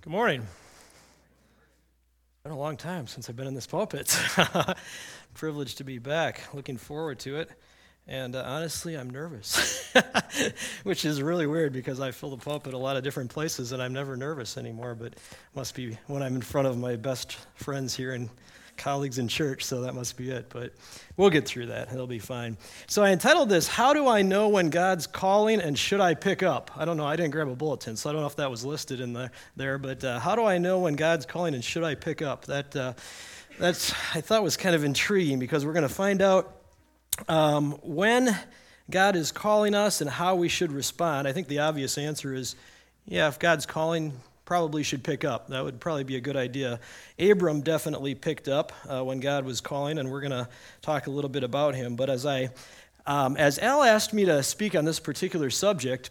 Good morning. It's been a long time since I've been in this pulpit. Privileged to be back. Looking forward to it. And honestly, I'm nervous, which is really weird because I fill the pulpit a lot of different places and I'm never nervous anymore, but it must be when I'm in front of my best friends here and colleagues in church, so that must be it. But we'll get through that. It'll be fine. So I entitled this, How Do I Know When God's Calling and Should I Pick Up? I don't know. I didn't grab a bulletin, so I don't know if that was listed in there. But how do I know when God's calling and should I pick up? That's I thought was kind of intriguing because we're going to find out when God is calling us and how we should respond. I think the obvious answer is, yeah, if God's calling, probably should pick up. That would probably be a good idea. Abram definitely picked up when God was calling, and we're going to talk a little bit about him. But as Al asked me to speak on this particular subject,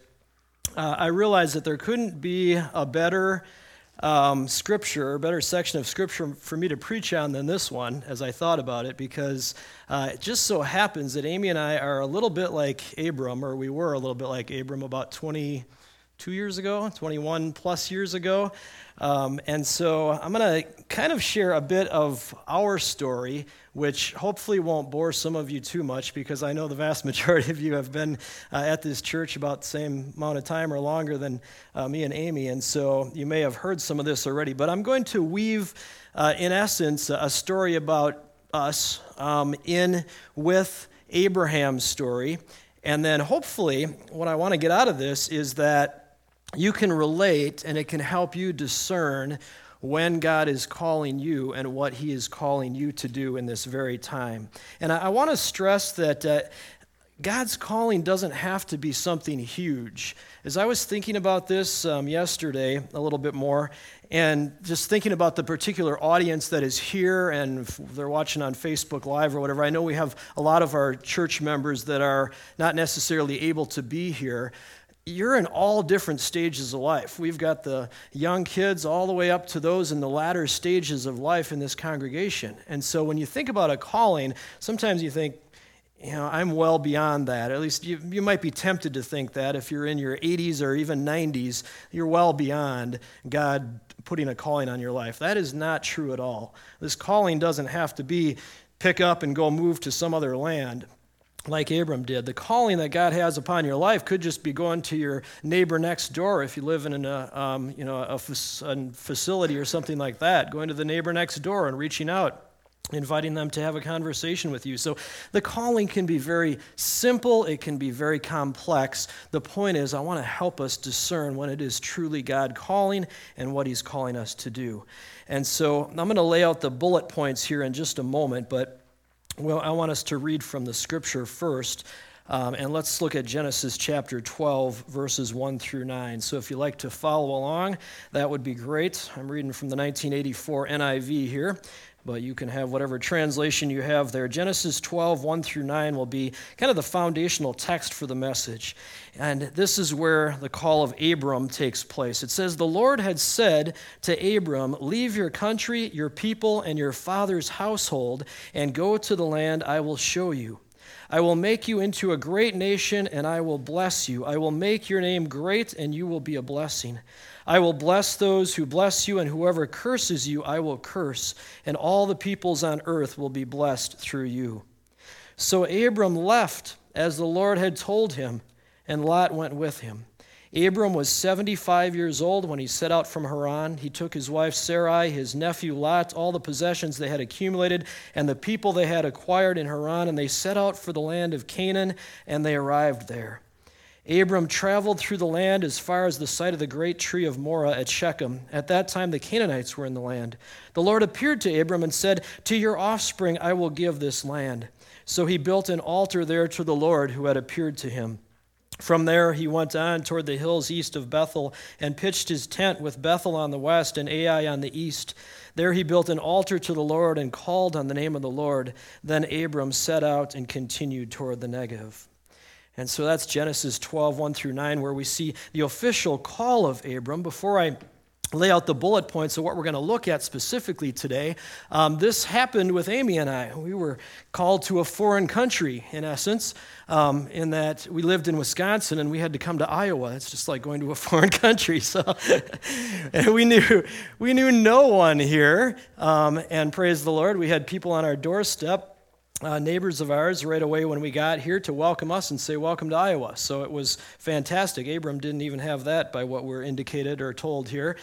I realized that there couldn't be a better scripture, or better section of scripture for me to preach on than this one, as I thought about it, because it just so happens that Amy and I are a little bit like Abram, or we were a little bit like Abram about 22 years ago, 21 plus years ago. And so I'm going to kind of share a bit of our story, which hopefully won't bore some of you too much because I know the vast majority of you have been at this church about the same amount of time or longer than me and Amy. And so you may have heard some of this already. But I'm going to weave, in essence, a story about us in with Abraham's story. And then hopefully what I want to get out of this is that you can relate and it can help you discern when God is calling you and what he is calling you to do in this very time. And I want to stress that God's calling doesn't have to be something huge. As I was thinking about this yesterday a little bit more, and just thinking about the particular audience that is here and if they're watching on Facebook Live or whatever, I know we have a lot of our church members that are not necessarily able to be here. You're in all different stages of life. We've got the young kids all the way up to those in the latter stages of life in this congregation. And so when you think about a calling, sometimes you think, I'm well beyond that. At least you might be tempted to think that if you're in your 80s or even 90s, you're well beyond God putting a calling on your life. That is not true at all. This calling doesn't have to be pick up and go move to some other land, like Abram did. The calling that God has upon your life could just be going to your neighbor next door if you live in a facility or something like that, going to the neighbor next door and reaching out, inviting them to have a conversation with you. So the calling can be very simple. It can be very complex. The point is I want to help us discern when it is truly God calling and what he's calling us to do. And so I'm going to lay out the bullet points here in just a moment, but I want us to read from the scripture first, and let's look at Genesis chapter 12, verses 1 through 9. So if you'd like to follow along, that would be great. I'm reading from the 1984 NIV here, but you can have whatever translation you have there. Genesis 12, 1 through 9 will be kind of the foundational text for the message. And this is where the call of Abram takes place. It says, "The Lord had said to Abram, 'Leave your country, your people, and your father's household, and go to the land I will show you. I will make you into a great nation, and I will bless you. I will make your name great, and you will be a blessing. I will bless those who bless you, and whoever curses you, I will curse, and all the peoples on earth will be blessed through you.' So Abram left as the Lord had told him, and Lot went with him. Abram was 75 years old when he set out from Haran. He took his wife Sarai, his nephew Lot, all the possessions they had accumulated, and the people they had acquired in Haran, and they set out for the land of Canaan, and they arrived there. Abram traveled through the land as far as the site of the great tree of Moreh at Shechem. At that time the Canaanites were in the land. The Lord appeared to Abram and said, 'To your offspring I will give this land.' So he built an altar there to the Lord who had appeared to him. From there he went on toward the hills east of Bethel and pitched his tent with Bethel on the west and Ai on the east. There he built an altar to the Lord and called on the name of the Lord. Then Abram set out and continued toward the Negev." And so that's Genesis 12, 1 through 9, where we see the official call of Abram. Before I lay out the bullet points of what we're going to look at specifically today. This happened with Amy and I. We were called to a foreign country, in essence, in that we lived in Wisconsin and we had to come to Iowa. It's just like going to a foreign country. So, and we knew no one here. And praise the Lord, we had people on our doorstep. Neighbors of ours right away when we got here to welcome us and say, welcome to Iowa. So it was fantastic. Abram didn't even have that by what we're indicated or told here.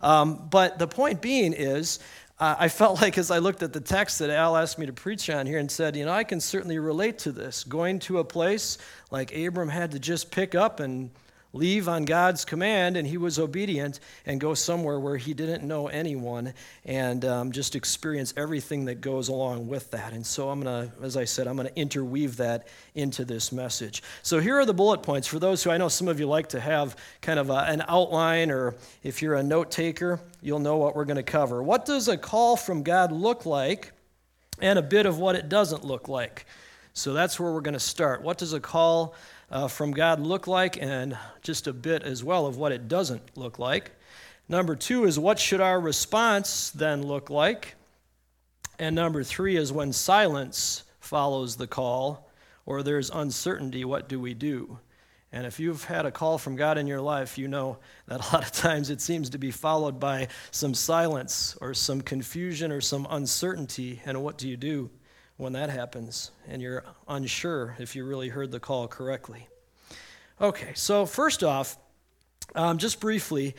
But the point being is, I felt like as I looked at the text that Al asked me to preach on here and said, I can certainly relate to this. Going to a place like Abram had to just pick up and leave on God's command, and he was obedient, and go somewhere where he didn't know anyone, and just experience everything that goes along with that. And so I'm going to interweave that into this message. So here are the bullet points for those who I know some of you like to have kind of an outline, or if you're a note taker, you'll know what we're going to cover. What does a call from God look like, and a bit of what it doesn't look like? So that's where we're going to start. What does a call from God look like, and just a bit as well of what it doesn't look like. Number 2 is what should our response then look like? And number 3 is when silence follows the call or there's uncertainty, what do we do? And if you've had a call from God in your life, you know that a lot of times it seems to be followed by some silence or some confusion or some uncertainty. And what do you do when that happens and you're unsure if you really heard the call correctly? Okay, so first off, just briefly,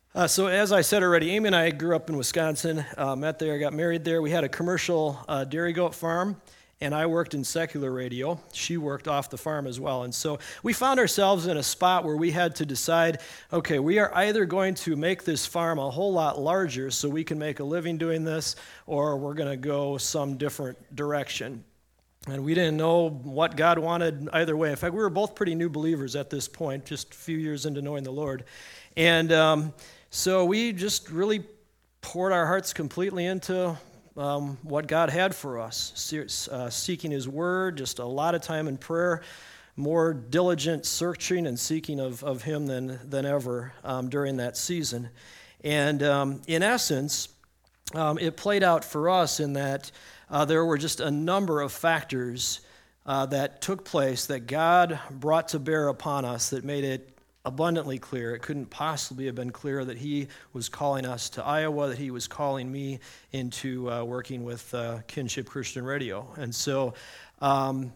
so as I said already, Amy and I grew up in Wisconsin, met there, got married there. We had a commercial dairy goat farm, and I worked in secular radio. She worked off the farm as well. And so we found ourselves in a spot where we had to decide, okay, we are either going to make this farm a whole lot larger so we can make a living doing this, or we're going to go some different direction. And we didn't know what God wanted either way. In fact, we were both pretty new believers at this point, just a few years into knowing the Lord. And so we just really poured our hearts completely into what God had for us, seeking His Word, just a lot of time in prayer, more diligent searching and seeking of Him than ever during that season. And in essence, it played out for us in that there were just a number of factors that took place that God brought to bear upon us that made it abundantly clear. It couldn't possibly have been clearer that He was calling us to Iowa, that He was calling me into working with Kinship Christian Radio. And so, I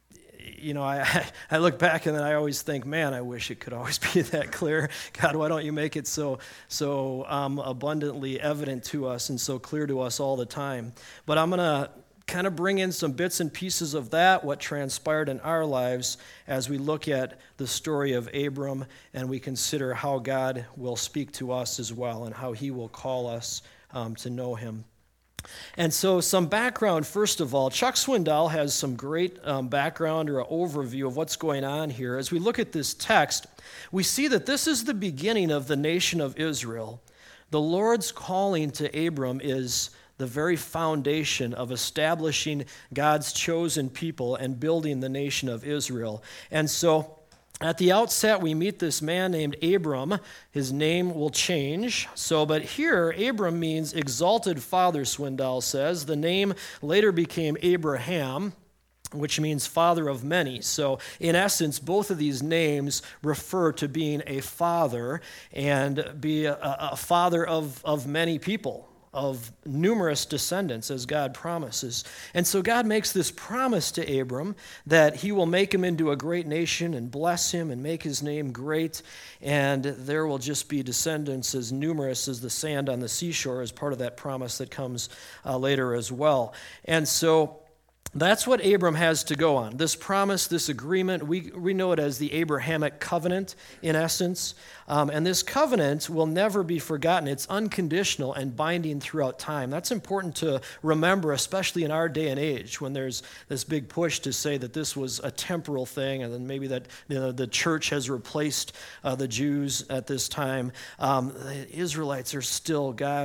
look back and then I always think, man, I wish it could always be that clear. God, why don't you make it so abundantly evident to us and so clear to us all the time? But I'm going to kind of bring in some bits and pieces of that, what transpired in our lives as we look at the story of Abram and we consider how God will speak to us as well and how He will call us to know Him. And so some background, first of all, Chuck Swindoll has some great background or overview of what's going on here. As we look at this text, we see that this is the beginning of the nation of Israel. The Lord's calling to Abram is the very foundation of establishing God's chosen people and building the nation of Israel. And so at the outset, we meet this man named Abram. His name will change. But here, Abram means exalted father, Swindoll says. The name later became Abraham, which means father of many. So in essence, both of these names refer to being a father and be a father of many people, of numerous descendants, as God promises. And so God makes this promise to Abram that He will make him into a great nation and bless him and make his name great, and there will just be descendants as numerous as the sand on the seashore as part of that promise that comes later as well. And so that's what Abram has to go on. This promise, this agreement, we know it as the Abrahamic covenant in essence. And this covenant will never be forgotten. It's unconditional and binding throughout time. That's important to remember, especially in our day and age when there's this big push to say that this was a temporal thing and then maybe that the church has replaced the Jews at this time. The Israelites are still God's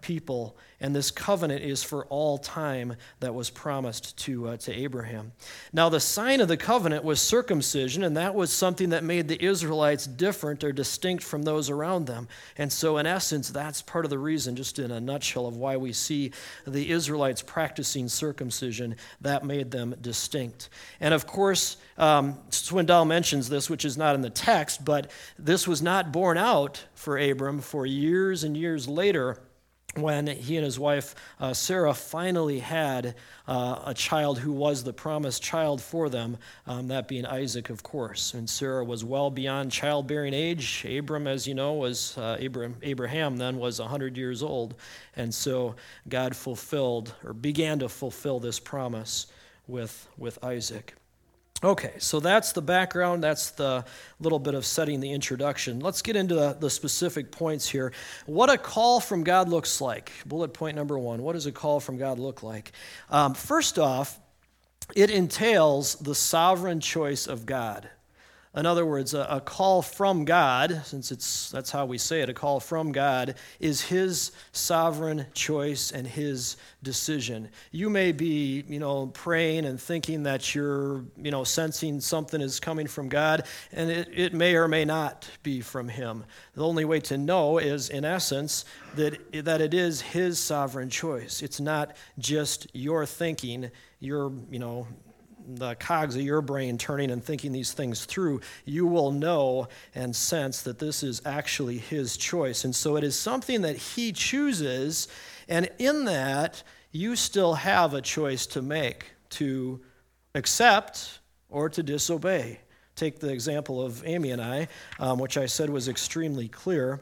people, and this covenant is for all time that was promised to Abraham. Now, the sign of the covenant was circumcision, and that was something that made the Israelites different or distinct from those around them. And so, in essence, that's part of the reason, just in a nutshell, of why we see the Israelites practicing circumcision. That made them distinct. And of course, Swindoll mentions this, which is not in the text, but this was not borne out for Abram for years and years later, when he and his wife Sarah finally had a child who was the promised child for them, that being Isaac, of course. And Sarah was well beyond childbearing age. Abram, as you know, was Abraham then was 100 years old. And so God fulfilled, or began to fulfill, this promise with Isaac. Okay, so that's the background. That's the little bit of setting the introduction. Let's get into the specific points here. What a call from God looks like. Bullet point number 1. What does a call from God look like? First off, it entails the sovereign choice of God. In other words, a call from God, since that's how we say it, a call from God is his sovereign choice and his decision. You may be, praying and thinking that you're, sensing something is coming from God, and it may or may not be from him. The only way to know is, in essence, that it is his sovereign choice. It's not just your thinking, the cogs of your brain turning and thinking these things through. You will know and sense that this is actually his choice. And so it is something that he chooses, and in that, you still have a choice to make, to accept or to disobey. Take the example of Amy and I, which I said was extremely clear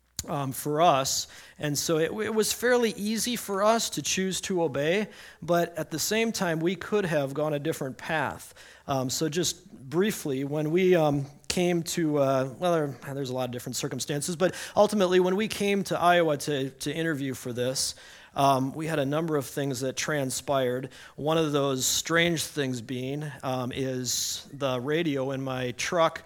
for us. And so it was fairly easy for us to choose to obey, but at the same time, we could have gone a different path. So just briefly, when we came to, there's a lot of different circumstances, but ultimately when we came to Iowa to interview for this, we had a number of things that transpired. One of those strange things being is the radio in my truck.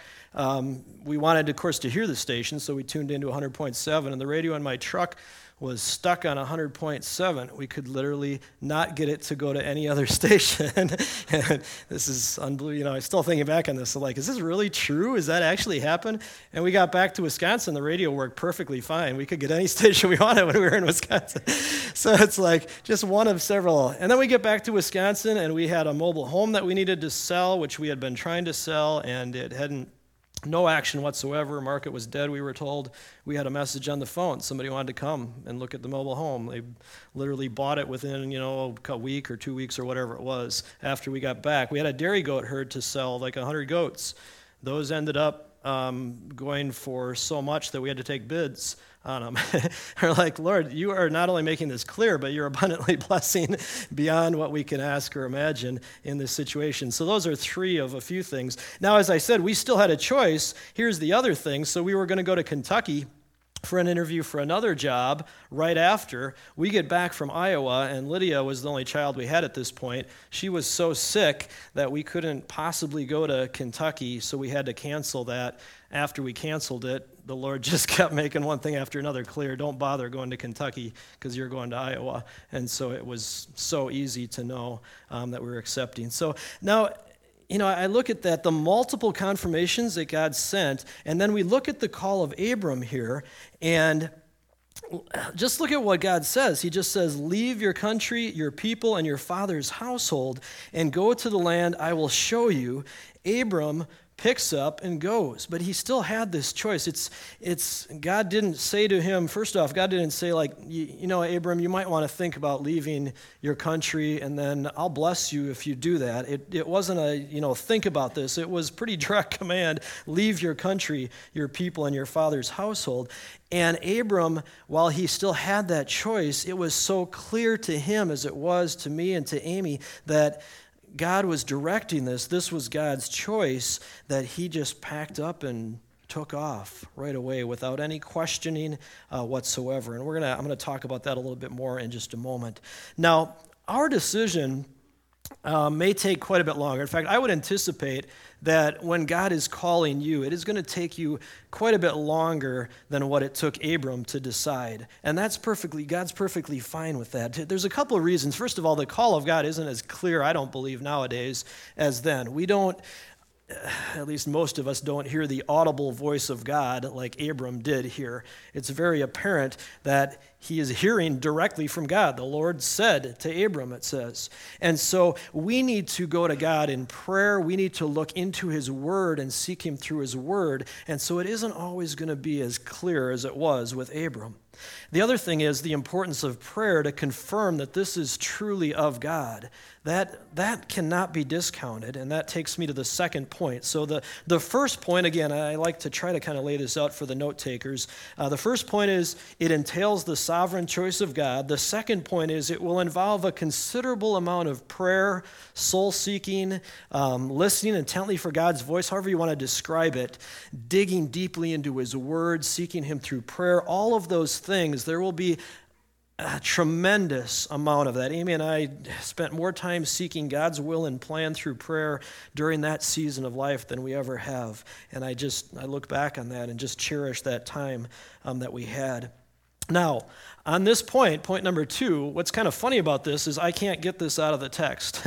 We wanted, of course, to hear the station, so we tuned into 100.7, and the radio in my truck was stuck on 100.7. We could literally not get it to go to any other station. And this is unbelievable. I'm still thinking back on this. So is this really true? Does that actually happen? And we got back to Wisconsin. The radio worked perfectly fine. We could get any station we wanted when we were in Wisconsin. So it's just one of several. And then we get back to Wisconsin, and we had a mobile home that we needed to sell, which we had been trying to sell, and it hadn't. No action whatsoever. Market was dead, we were told. We had a message on the phone. Somebody wanted to come and look at the mobile home. They literally bought it within, a week or 2 weeks or whatever it was after we got back. We had a dairy goat herd to sell, 100 goats. Those ended up going for so much that we had to take bids on them. We're like, Lord, you are not only making this clear, but you're abundantly blessing beyond what we can ask or imagine in this situation. So those are 3 of a few things. Now, as I said, we still had a choice. Here's the other thing. So we were going to go to Kentucky for an interview for another job right after. We get back from Iowa, and Lydia was the only child we had at this point. She was so sick that we couldn't possibly go to Kentucky, so we had to cancel that. After we canceled it, the Lord just kept making one thing after another clear. Don't bother going to Kentucky because you're going to Iowa. And so it was so easy to know that we were accepting. So now, I look at that, the multiple confirmations that God sent, and then we look at the call of Abram here, and just look at what God says. He just says, leave your country, your people, and your father's household, and go to the land I will show you. Abram picks up and goes, but he still had this choice. It's God didn't say to him, first off, God didn't say Abram, you might want to think about leaving your country, and then I'll bless you if you do that. It wasn't a, think about this. It was pretty direct command, leave your country, your people, and your father's household. And Abram, while he still had that choice, it was so clear to him, as it was to me and to Amy, that God was directing this. This was God's choice, that he just packed up and took off right away without any questioning whatsoever. And I'm going to talk about that a little bit more in just a moment. Now, our decision may take quite a bit longer. In fact, I would anticipate that when God is calling you, it is going to take you quite a bit longer than what it took Abram to decide. And God's perfectly fine with that. There's a couple of reasons. First of all, the call of God isn't as clear, I don't believe, nowadays as then. We don't, at least most of us don't hear the audible voice of God like Abram did here. It's very apparent that he is hearing directly from God. The Lord said to Abram, it says. And so we need to go to God in prayer. We need to look into his word and seek him through his word. And so it isn't always going to be as clear as it was with Abram. The other thing is the importance of prayer to confirm that this is truly of God. That cannot be discounted, and that takes me to the second point. So the first point, again, I like to try to kind of lay this out for the note takers. The first point is it entails the sovereign choice of God. The second point is it will involve a considerable amount of prayer, soul-seeking, listening intently for God's voice, however you want to describe it, digging deeply into his word, seeking him through prayer, all of those things. There will be a tremendous amount of that. Amy and I spent more time seeking God's will and plan through prayer during that season of life than we ever have. And I look back on that and just cherish that time that we had. Now, on this point number 2, what's kind of funny about this is I can't get this out of the text.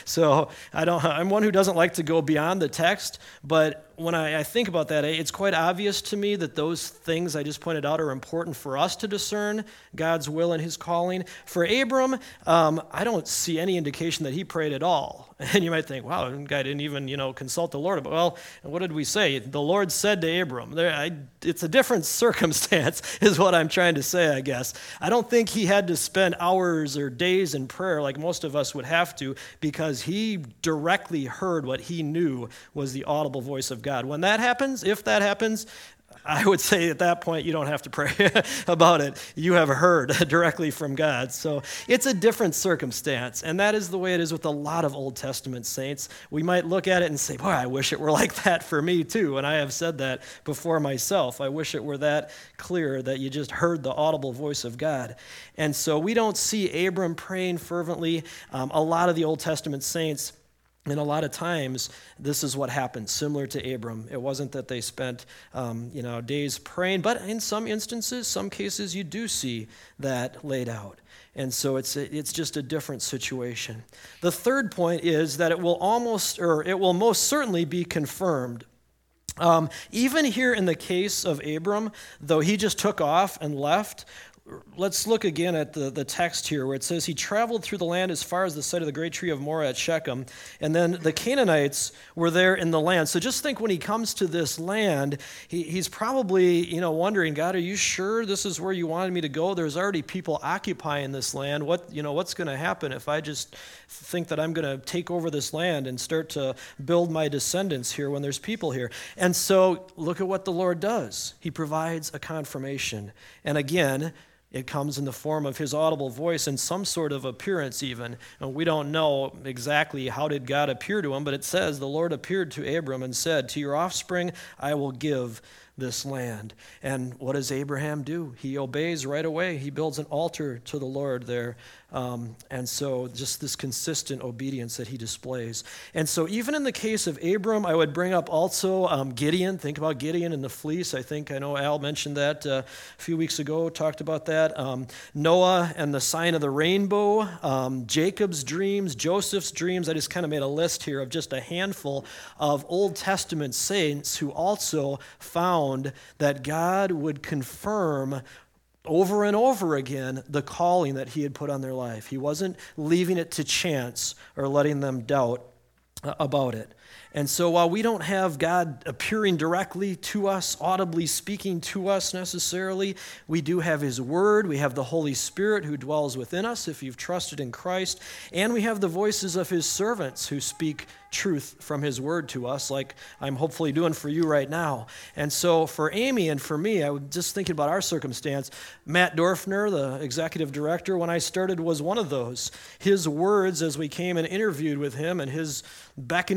So I'm one who doesn't like to go beyond the text, but when I think about that, it's quite obvious to me that those things I just pointed out are important for us to discern God's will and his calling. For Abram, I don't see any indication that he prayed at all. And you might think, wow, that guy didn't even, consult the Lord. Well, what did we say? The Lord said to Abram. It's a different circumstance is what I'm trying to say, I guess. I don't think he had to spend hours or days in prayer like most of us would have to, because he directly heard what he knew was the audible voice of God. When that happens, if that happens, I would say at that point you don't have to pray about it. You have heard directly from God. So it's a different circumstance, and that is the way it is with a lot of Old Testament saints. We might look at it and say, boy, I wish it were like that for me too, and I have said that before myself. I wish it were that clear that you just heard the audible voice of God. And so we don't see Abram praying fervently. A lot of the Old Testament saints, and a lot of times, this is what happened, similar to Abram. It wasn't that they spent, days praying, but in some instances, some cases, you do see that laid out. And so it's just a different situation. The third point is that it will most certainly be confirmed. Even here in the case of Abram, though he just took off and left, let's look again at the text here where it says he traveled through the land as far as the site of the great tree of Moreh at Shechem, and then the Canaanites were there in the land. So just think when he comes to this land, he's probably wondering, God, are you sure this is where you wanted me to go? There's already people occupying this land. What's going to happen if I just think that I'm going to take over this land and start to build my descendants here when there's people here? And so look at what the Lord does. He provides a confirmation. And again, it comes in the form of his audible voice and some sort of appearance even. And we don't know exactly how did God appear to him, but it says the Lord appeared to Abram and said, to your offspring I will give this land. And what does Abraham do? He obeys right away. He builds an altar to the Lord there. And so just this consistent obedience that he displays. And so even in the case of Abram, I would bring up also Gideon. Think about Gideon and the fleece. I know Al mentioned that a few weeks ago, talked about that. Noah and the sign of the rainbow, Jacob's dreams, Joseph's dreams. I just kind of made a list here of just a handful of Old Testament saints who also found that God would confirm over and over again the calling that he had put on their life. He wasn't leaving it to chance or letting them doubt about it. And so while we don't have God appearing directly to us, audibly speaking to us necessarily, we do have his word. We have the Holy Spirit who dwells within us if you've trusted in Christ. And we have the voices of his servants who speak truth from his word to us, like I'm hopefully doing for you right now. And so for Amy and for me, I was just thinking about our circumstance. Matt Dorfner, the executive director, when I started, was one of those. His words as we came and interviewed with him and his beckoning for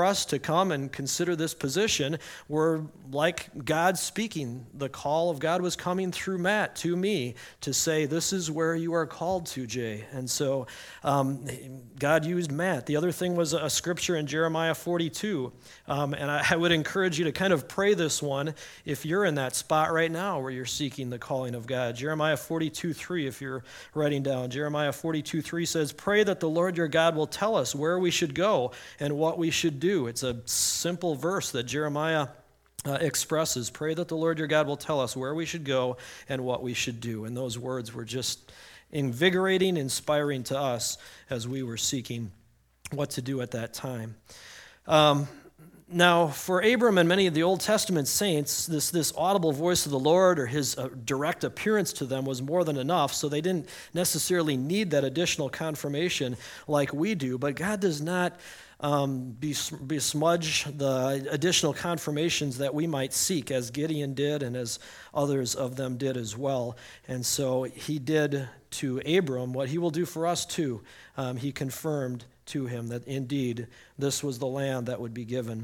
for us to come and consider this position were like God speaking. The call of God was coming through Matt to me to say, this is where you are called to, Jay. And so God used Matt. The other thing was a scripture in Jeremiah 42. And I would encourage you to kind of pray this one if you're in that spot right now where you're seeking the calling of God. Jeremiah 42:3, if you're writing down. Jeremiah 42:3 says, pray that the Lord your God will tell us where we should go and what we should do. It's a simple verse that Jeremiah expresses. Pray that the Lord your God will tell us where we should go and what we should do. And those words were just invigorating, inspiring to us as we were seeking what to do at that time. Now, for Abram and many of the Old Testament saints, this audible voice of the Lord or his direct appearance to them was more than enough, so they didn't necessarily need that additional confirmation like we do. But God does not besmudge the additional confirmations that we might seek, as Gideon did and as others of them did as well. And so he did to Abram what he will do for us too. He confirmed to him that indeed this was the land that would be given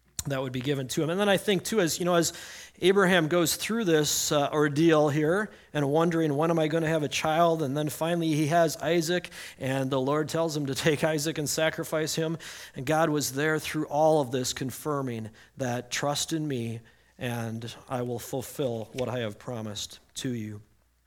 to him. And then I think too, as Abraham goes through this ordeal here and wondering, when am I going to have a child? And then finally he has Isaac, and the Lord tells him to take Isaac and sacrifice him. And God was there through all of this, confirming that trust in me and I will fulfill what I have promised to you.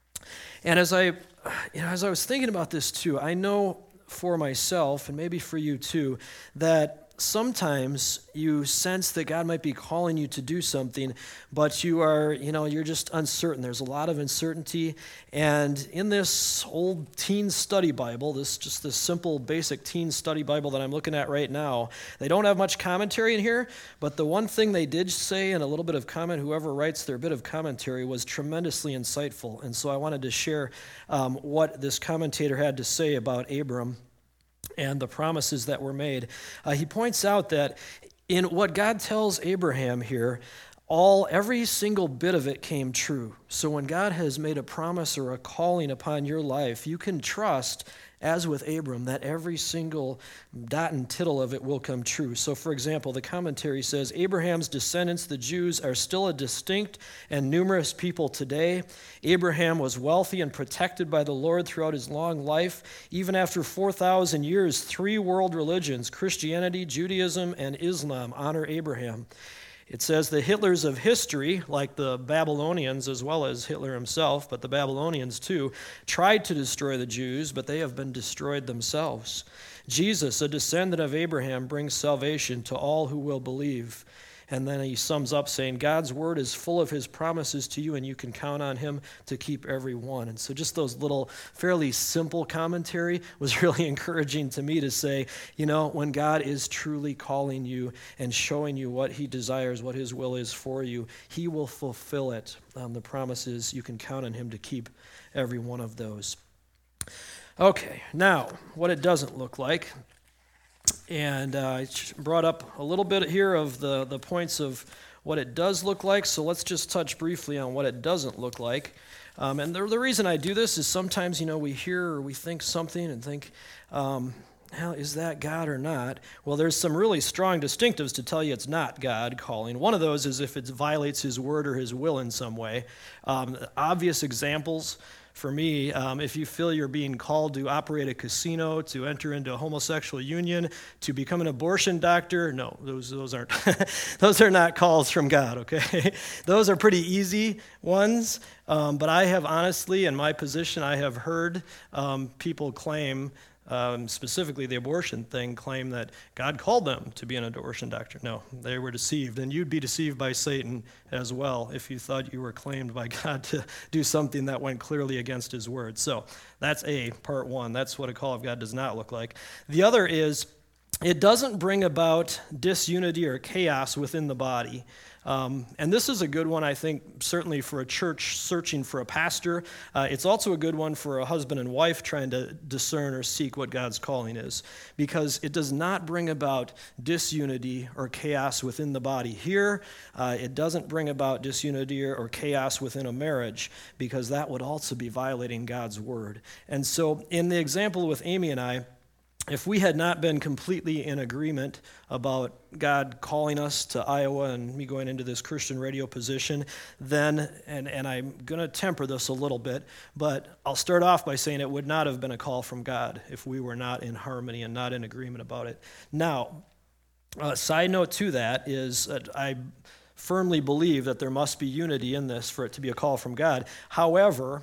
And as I was thinking about this too, I know for myself, and maybe for you too, that sometimes you sense that God might be calling you to do something, but you're just uncertain. There's a lot of uncertainty. And in this old teen study Bible, this simple, basic teen study Bible that I'm looking at right now, they don't have much commentary in here, but the one thing they did say, and a little bit of comment, whoever writes their bit of commentary, was tremendously insightful. And so I wanted to share what this commentator had to say about Abram and the promises that were made. He points out that in what God tells Abraham here, every single bit of it came true. So when God has made a promise or a calling upon your life, you can trust, as with Abram, that every single dot and tittle of it will come true. So for example, the commentary says, Abraham's descendants, the Jews, are still a distinct and numerous people today. Abraham was wealthy and protected by the Lord throughout his long life. Even after 4,000 years, 3 world religions, Christianity, Judaism, and Islam, honor Abraham. It says the Hitlers of history, like the Babylonians as well as Hitler himself, but the Babylonians too, tried to destroy the Jews, but they have been destroyed themselves. Jesus, a descendant of Abraham, brings salvation to all who will believe. And then he sums up saying, God's word is full of his promises to you, and you can count on him to keep every one. And so just those little fairly simple commentary was really encouraging to me to say, when God is truly calling you and showing you what he desires, what his will is for you, he will fulfill it. The promises, you can count on him to keep every one of those. Okay, now, what it doesn't look like. And I brought up a little bit here of the points of what it does look like, so let's just touch briefly on what it doesn't look like. And the reason I do this is sometimes, we hear or we think something and think, is that God or not? Well, there's some really strong distinctives to tell you it's not God calling. One of those is if it violates his word or his will in some way. Obvious examples. For me, if you feel you're being called to operate a casino, to enter into a homosexual union, to become an abortion doctor, no, those aren't those are not calls from God, okay? Those are pretty easy ones, but I have honestly, in my position, I have heard people claim, specifically the abortion thing, claim that God called them to be an abortion doctor. No, they were deceived, and you'd be deceived by Satan as well if you thought you were claimed by God to do something that went clearly against his word. So that's part one. That's what a call of God does not look like. The other is, it doesn't bring about disunity or chaos within the body. And this is a good one, I think, certainly for a church searching for a pastor. It's also a good one for a husband and wife trying to discern or seek what God's calling is, because it does not bring about disunity or chaos within the body. Here, it doesn't bring about disunity or chaos within a marriage, because that would also be violating God's word. And so in the example with Amy and I, if we had not been completely in agreement about God calling us to Iowa and me going into this Christian radio position, then, and I'm going to temper this a little bit, but I'll start off by saying it would not have been a call from God if we were not in harmony and not in agreement about it. Now, a side note to that is that I firmly believe that there must be unity in this for it to be a call from God. However,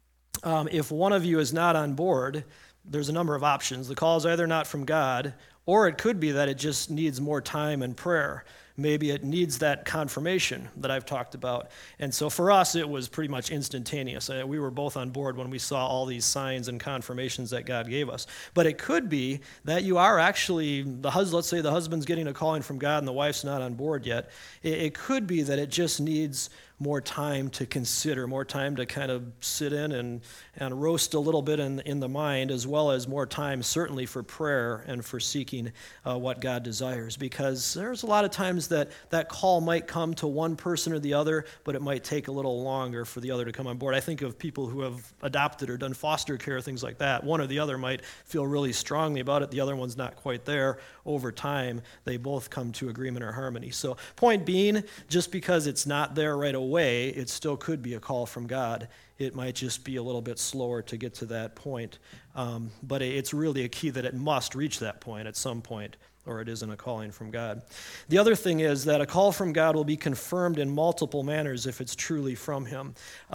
if one of you is not on board, there's a number of options. The call is either not from God, or it could be that it just needs more time and prayer. Maybe it needs that confirmation that I've talked about. And so for us, it was pretty much instantaneous. We were both on board when we saw all these signs and confirmations that God gave us. But it could be that you are actually, let's say the husband's getting a calling from God and the wife's not on board yet. It could be that it just needs more time to consider, more time to kind of sit in and roast a little bit in the mind, as well as more time certainly for prayer and for seeking what God desires. Because there's a lot of times that call might come to one person or the other, but it might take a little longer for the other to come on board. I think of people who have adopted or done foster care, things like that. One or the other might feel really strongly about it. The other one's not quite there. Over time, they both come to agreement or harmony. So point being, just because it's not there right away, it still could be a call from God. It might just be a little bit slower to get to that point. But it's really a key that it must reach that point at some point, or it isn't a calling from God. The other thing is that a call from God will be confirmed in multiple manners if it's truly from Him.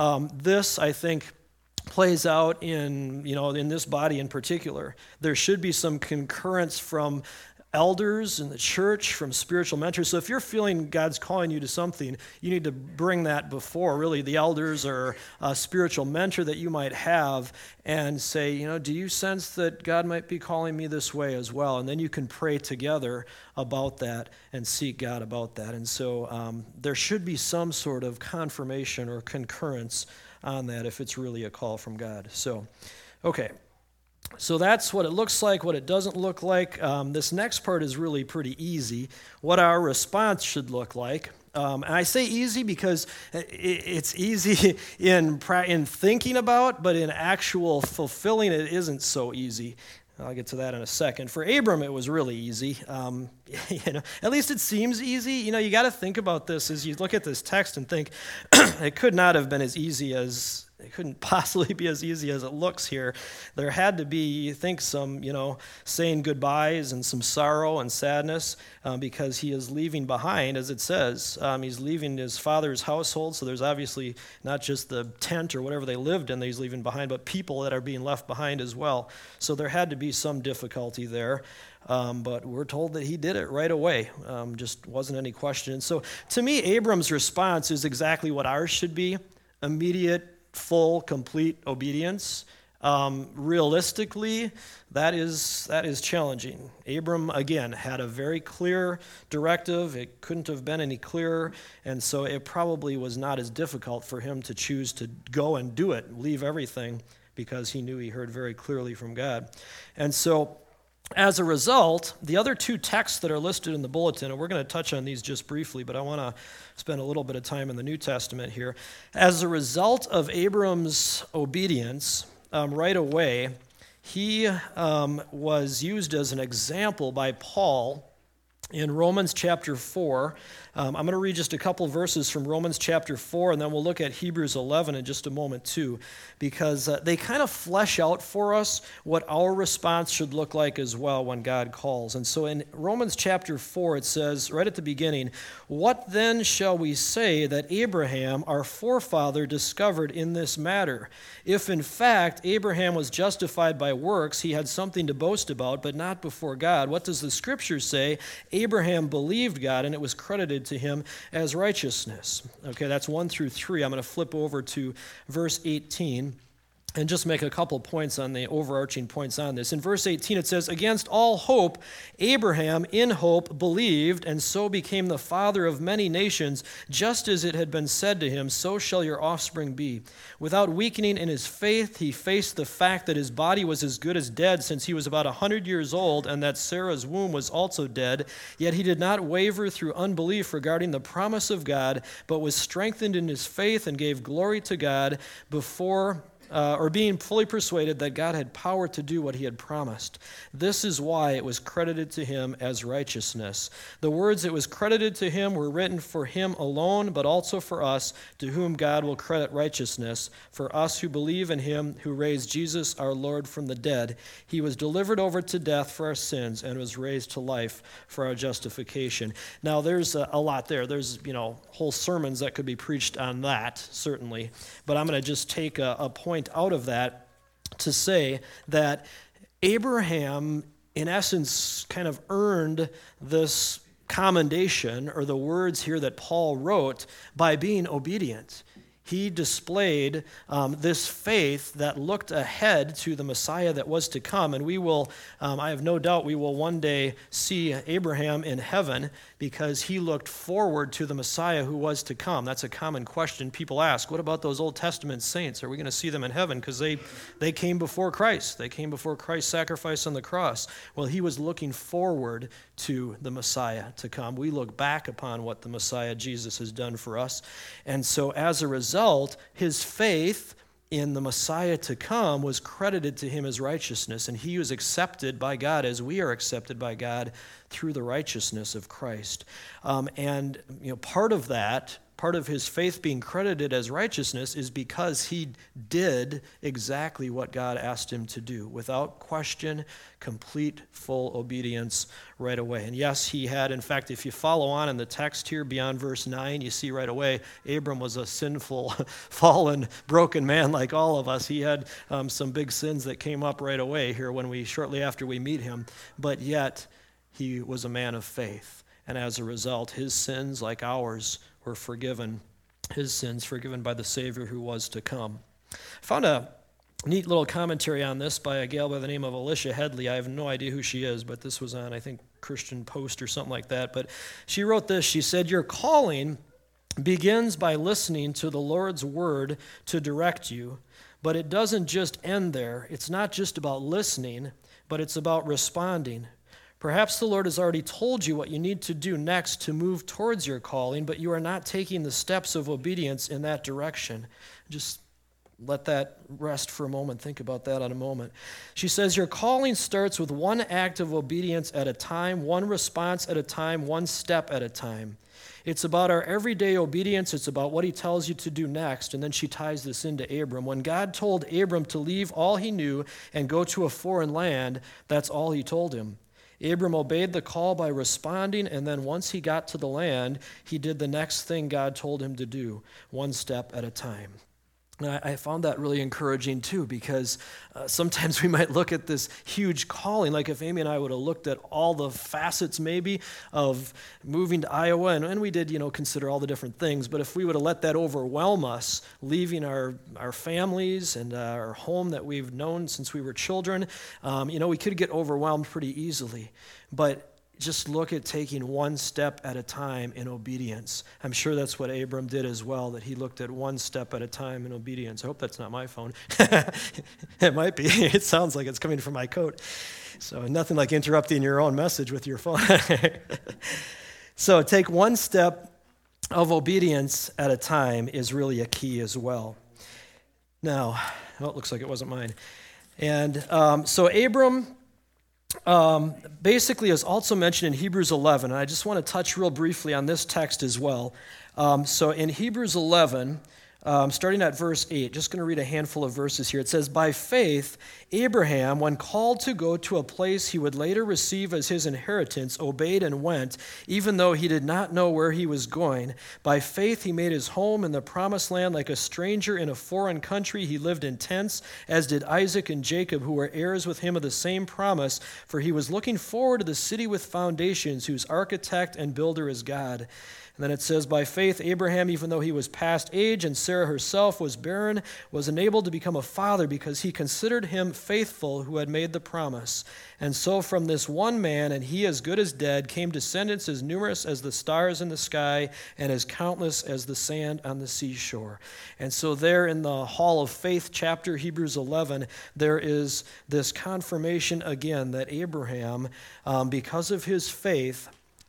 This, I think, plays out in this body in particular. There should be some concurrence from elders in the church, from spiritual mentors. So if you're feeling God's calling you to something, you need to bring that before really the elders or a spiritual mentor that you might have and say, do you sense that God might be calling me this way as well? And then you can pray together about that and seek God about that. And so there should be some sort of confirmation or concurrence on that if it's really a call from God. So, okay. So that's what it looks like, what it doesn't look like. This next part is really pretty easy, what our response should look like. And I say easy because it's easy in thinking about, but in actual fulfilling it isn't so easy. I'll get to that in a second. For Abram, it was really easy. At least it seems easy. You got to think about this as you look at this text and think, it could not have been as easy as, it couldn't possibly be as easy as it looks here. There had to be, you think, some, saying goodbyes and some sorrow and sadness because he is leaving behind, as it says. He's leaving his father's household, so there's obviously not just the tent or whatever they lived in that he's leaving behind, but people that are being left behind as well. So there had to be some difficulty there. But we're told that he did it right away. Just wasn't any question. So to me, Abram's response is exactly what ours should be: immediate, full, complete obedience. Realistically, that is challenging. Abram, again, had a very clear directive. It couldn't have been any clearer, and so it probably was not as difficult for him to choose to go and do it, leave everything, because he knew he heard very clearly from God. And so as a result, the other two texts that are listed in the bulletin, and we're going to touch on these just briefly, but I want to spend a little bit of time in the New Testament here. As a result of Abram's obedience, right away, he was used as an example by Paul in Romans chapter 4. I'm going to read just a couple verses from Romans chapter 4, and then we'll look at Hebrews 11 in just a moment too, because they kind of flesh out for us what our response should look like as well when God calls. And so in Romans chapter 4, it says, right at the beginning, "What then shall we say that Abraham, our forefather, discovered in this matter? If in fact Abraham was justified by works, he had something to boast about, but not before God. What does the Scripture say? Abraham believed God, and it was credited to him as righteousness." Okay, that's 1 through 3. I'm going to flip over to verse 18 and just make a couple points on the overarching points on this. In verse 18, it says, "Against all hope, Abraham in hope believed, and so became the father of many nations, just as it had been said to him, so shall your offspring be. Without weakening in his faith, he faced the fact that his body was as good as dead, since he was about 100 years old, and that Sarah's womb was also dead. Yet he did not waver through unbelief regarding the promise of God, but was strengthened in his faith and gave glory to God before or being fully persuaded that God had power to do what he had promised. This is why it was credited to him as righteousness. The words "it was credited to him" were written for him alone, but also for us, to whom God will credit righteousness, for us who believe in him who raised Jesus our Lord from the dead. He was delivered over to death for our sins and was raised to life for our justification. Now, there's a lot there. There's, whole sermons that could be preached on that, certainly. But I'm going to just take a point out of that to say that Abraham, in essence, kind of earned this commendation, or the words here that Paul wrote, by being obedient. He displayed this faith that looked ahead to the Messiah that was to come. And we will, I have no doubt, we will one day see Abraham in heaven because he looked forward to the Messiah who was to come. That's a common question people ask. What about those Old Testament saints? Are we going to see them in heaven? Because they came before Christ. They came before Christ's sacrifice on the cross. Well, he was looking forward to the Messiah to come. We look back upon what the Messiah Jesus has done for us. And so as a result, his faith in the Messiah to come was credited to him as righteousness, and he was accepted by God as we are accepted by God through the righteousness of Christ. And part of his faith being credited as righteousness is because he did exactly what God asked him to do, without question, complete, full obedience right away. And yes, he had, in fact, if you follow on in the text here beyond verse 9, you see right away, Abram was a sinful, fallen, broken man like all of us. He had some big sins that came up right away here shortly after we meet him, but yet he was a man of faith. And as a result, his sins, like ours, were forgiven, his sins forgiven by the Savior who was to come. I found a neat little commentary on this by a gal by the name of Alicia Headley. I have no idea who she is, but this was on, I think, Christian Post or something like that. But she wrote this. She said, "Your calling begins by listening to the Lord's word to direct you, but it doesn't just end there. It's not just about listening, but it's about responding. Perhaps the Lord has already told you what you need to do next to move towards your calling, but you are not taking the steps of obedience in that direction." Just let that rest for a moment. Think about that in a moment. She says, "Your calling starts with one act of obedience at a time, one response at a time, one step at a time. It's about our everyday obedience. It's about what he tells you to do next." And then she ties this into Abram. When God told Abram to leave all he knew and go to a foreign land, that's all he told him. Abram obeyed the call by responding, and then once he got to the land, he did the next thing God told him to do, one step at a time. And I found that really encouraging too, because sometimes we might look at this huge calling, like if Amy and I would have looked at all the facets maybe of moving to Iowa, and we did, consider all the different things, but if we would have let that overwhelm us, leaving our families and our home that we've known since we were children, we could get overwhelmed pretty easily. But just look at taking one step at a time in obedience. I'm sure that's what Abram did as well, that he looked at one step at a time in obedience. I hope that's not my phone. It might be. It sounds like it's coming from my coat. So nothing like interrupting your own message with your phone. So take one step of obedience at a time is really a key as well. Now, it looks like it wasn't mine. And so Abram basically is also mentioned in Hebrews 11, and I just want to touch real briefly on this text as well. So in Hebrews 11, starting at verse 8, just going to read a handful of verses here. It says, "By faith, Abraham, when called to go to a place he would later receive as his inheritance, obeyed and went, even though he did not know where he was going. By faith, he made his home in the promised land like a stranger in a foreign country. He lived in tents, as did Isaac and Jacob, who were heirs with him of the same promise, for he was looking forward to the city with foundations, whose architect and builder is God." And then it says, "By faith, Abraham, even though he was past age and Sarah herself was barren, was enabled to become a father because he considered him faithful who had made the promise. And so from this one man, and he as good as dead, came descendants as numerous as the stars in the sky and as countless as the sand on the seashore." And so there in the Hall of Faith chapter, Hebrews 11, there is this confirmation again that Abraham, because of his faith,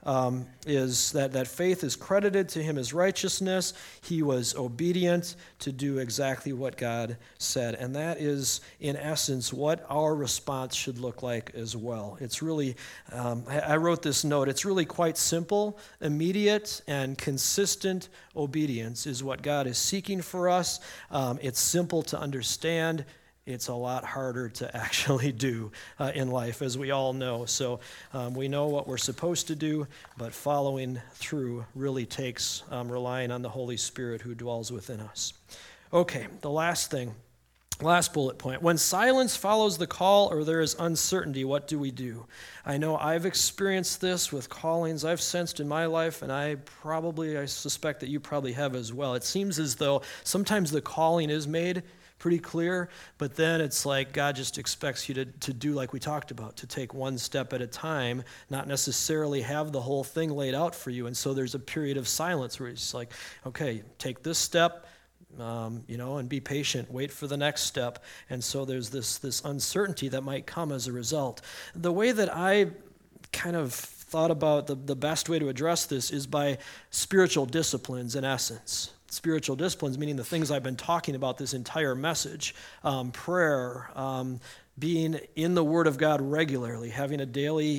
is that faith is credited to him as righteousness. He was obedient to do exactly what God said. And that is, in essence, what our response should look like as well. It's really, I wrote this note, it's really quite simple. Immediate and consistent obedience is what God is seeking for us. It's simple to understand. It's a lot harder to actually do in life, as we all know. So we know what we're supposed to do, but following through really takes relying on the Holy Spirit who dwells within us. Okay, the last thing, last bullet point. When silence follows the call or there is uncertainty, what do we do? I know I've experienced this with callings I've sensed in my life, and I suspect that you probably have as well. It seems as though sometimes the calling is made pretty clear, but then it's like God just expects you to do like we talked about, to take one step at a time, not necessarily have the whole thing laid out for you. And so there's a period of silence where it's like, okay, take this step, and be patient, wait for the next step. And so there's this uncertainty that might come as a result. The way that I kind of thought about the best way to address this is by spiritual disciplines, in essence. Spiritual disciplines, meaning the things I've been talking about this entire message, prayer, being in the Word of God regularly, having a daily,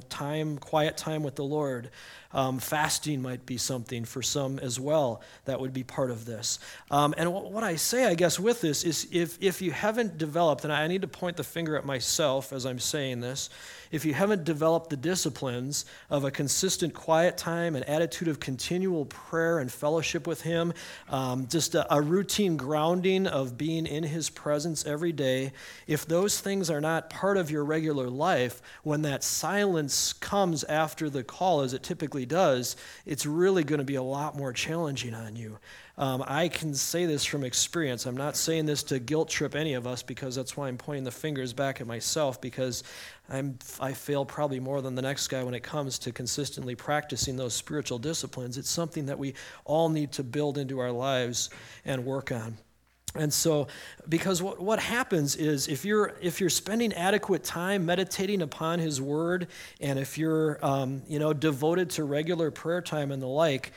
quiet time with the Lord. Fasting might be something for some as well that would be part of this. And what I say, I guess, with this is if you haven't developed, and I need to point the finger at myself as I'm saying this, if you haven't developed the disciplines of a consistent quiet time, an attitude of continual prayer and fellowship with Him, just a routine grounding of being in His presence every day, if those things are not part of your regular life, when that silence comes after the call, as it typically does, it's really going to be a lot more challenging on you. I can say this from experience. I'm not saying this to guilt trip any of us, because that's why I'm pointing the fingers back at myself, because I fail probably more than the next guy when it comes to consistently practicing those spiritual disciplines. It's something that we all need to build into our lives and work on. And so, because what happens is if you're spending adequate time meditating upon His Word, and if you're devoted to regular prayer time and the like,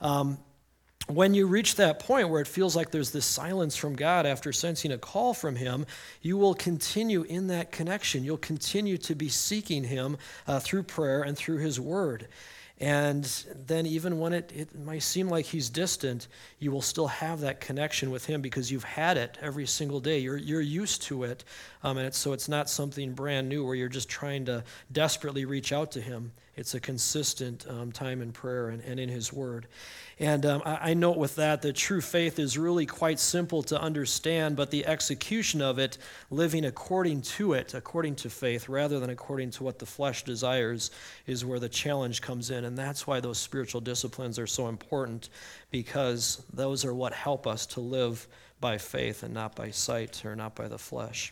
when you reach that point where it feels like there's this silence from God after sensing a call from Him, you will continue in that connection. You'll continue to be seeking Him through prayer and through His Word. And then even when it might seem like He's distant, you will still have that connection with Him because you've had it every single day. You're used to it, so it's not something brand new where you're just trying to desperately reach out to Him. It's a consistent time in prayer and in His Word. And I note with that true faith is really quite simple to understand, but the execution of it, living according to faith, rather than according to what the flesh desires, is where the challenge comes in. And that's why those spiritual disciplines are so important, because those are what help us to live by faith and not by sight or not by the flesh.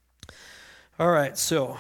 All right, so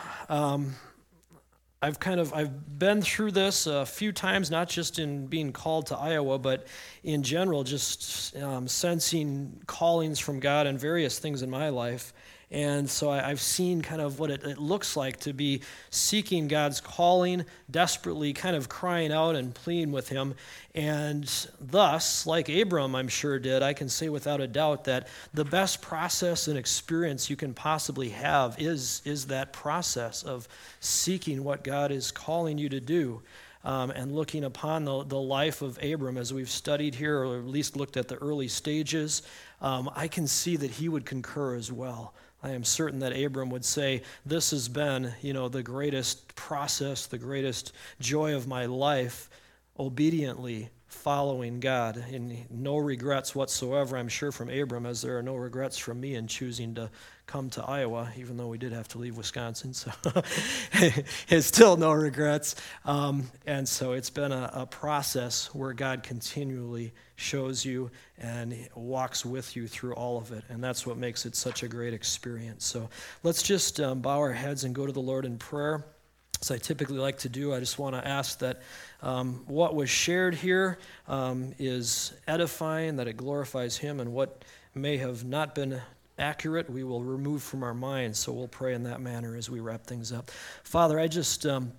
I've been through this a few times, not just in being called to Iowa, but in general, just sensing callings from God and various things in my life. And so I've seen kind of what it looks like to be seeking God's calling, desperately kind of crying out and pleading with Him. And thus, like Abram I'm sure did, I can say without a doubt that the best process and experience you can possibly have is that process of seeking what God is calling you to do. And looking upon the life of Abram as we've studied here, or at least looked at the early stages, I can see that he would concur as well. I am certain that Abram would say, this has been, the greatest process, the greatest joy of my life, obediently following God. And no regrets whatsoever, I'm sure, from Abram, as there are no regrets from me in choosing to come to Iowa, even though we did have to leave Wisconsin. So it's still no regrets. And so it's been a process where God continually shows you and walks with you through all of it. And that's what makes it such a great experience. So let's just bow our heads and go to the Lord in prayer. As I typically like to do, I just want to ask that what was shared here is edifying, that it glorifies Him, and what may have not been accurate, we will remove from our minds. So we'll pray in that manner as we wrap things up. Father, I just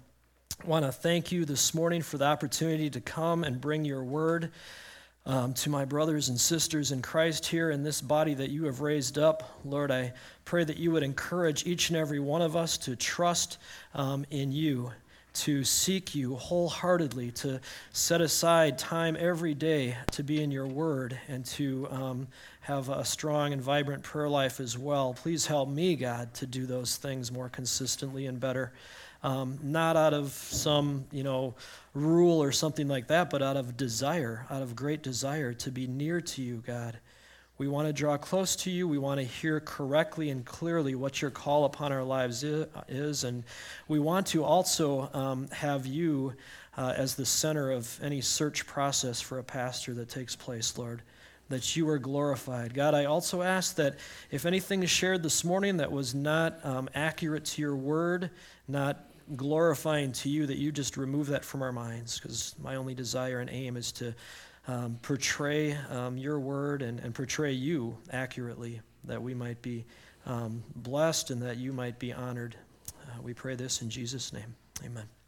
I want to thank you this morning for the opportunity to come and bring your word to my brothers and sisters in Christ here in this body that you have raised up. Lord, I pray that you would encourage each and every one of us to trust in you, to seek you wholeheartedly, to set aside time every day to be in your word, and to have a strong and vibrant prayer life as well. Please help me, God, to do those things more consistently and better. Not out of some, rule or something like that, but out of desire, out of great desire to be near to you, God. We want to draw close to you. We want to hear correctly and clearly what your call upon our lives is. And we want to also have you as the center of any search process for a pastor that takes place, Lord, that you are glorified. God, I also ask that if anything is shared this morning that was not accurate to your word, not glorifying to you, that you just remove that from our minds, because my only desire and aim is to portray your word and portray you accurately, that we might be blessed and that you might be honored. We pray this in Jesus' name. Amen.